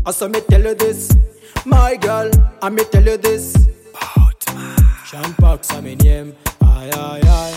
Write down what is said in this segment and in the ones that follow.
So me tell you this, my girl, I me tell you this. Sean Parks, I'm in him. Ay, ay, ay.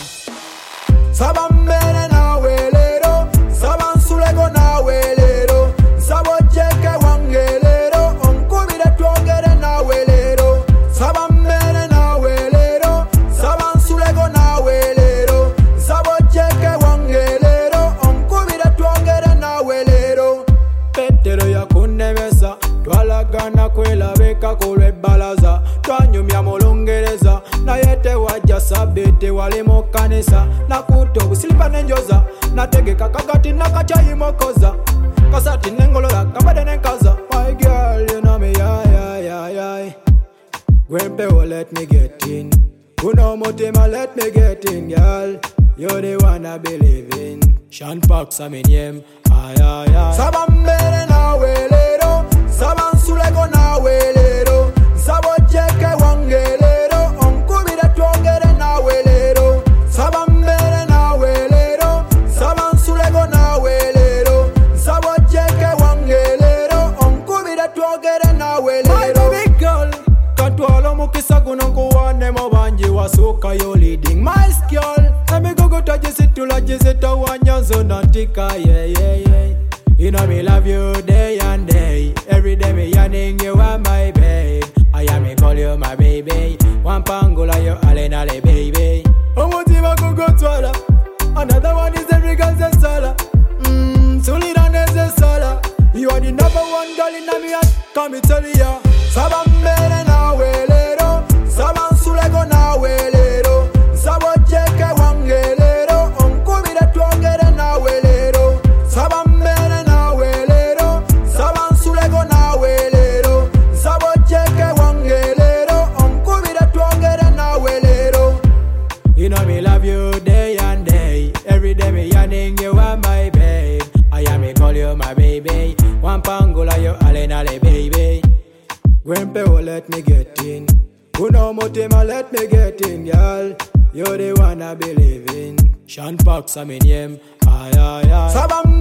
Saban bene na welero, saban sulego na welero, sabo cheke wangelero, onkubire tuongere na welero. Saban bene na welero, saban sulego na welero, sabo cheke wangelero, onkubire tuongere na welero. Petero ya kunemesa, twalagana kwela beka kulwe balaza, twanyumya mulungereza, na yete wajja sabete wali mu kanisa, nakuta obusilipa nenjoza, nategeka kakati nakachayimokoza, kasati nengolola kabade nenkaza. My girl, you know me, ay. Gwempewo, let me get in. Uno Mutima, let me get in, girl. You're the one I believe in. Sean Parks, I'm in him. Ay. Saban bene na welero, saban sulego na welero, sabo cheke wangelero, onkubire tuongere na welero. Saban bene na welero, saban sulego na welero, sabo cheke wangelero, onkubire tuongere na welero. My baby girl, katwalo mukisa kunokuwane mobanji wasuka yo leading my girl. Let me go tajisitula jisita wanyanzo natika, yeah. You know me love you day and day. Every day me yearning you are my babe. I am me call you my baby. One pangula you alenale baby. Omutima kugotwala. Another one is every girl's a sala. Sulina neze sala. You are the number one girl in me heart. Come me tell ya. Saban bene na welero, saban sulego na welero, sabo cheke wangelero, onkubire tuongere na welero. Saban bene na welero, saban sulego na welero, sabo cheke wangelero, onkubire tuongere na welero. You know me love you day and day. Every day me yearning you are my babe. I am me call you my baby. One pangula you alenale baby. Gwempewo, let me get in. Uno Mutima, let me get in, girl. You're the one I believe in. Sean Parks, I'm in him. Ay. Saban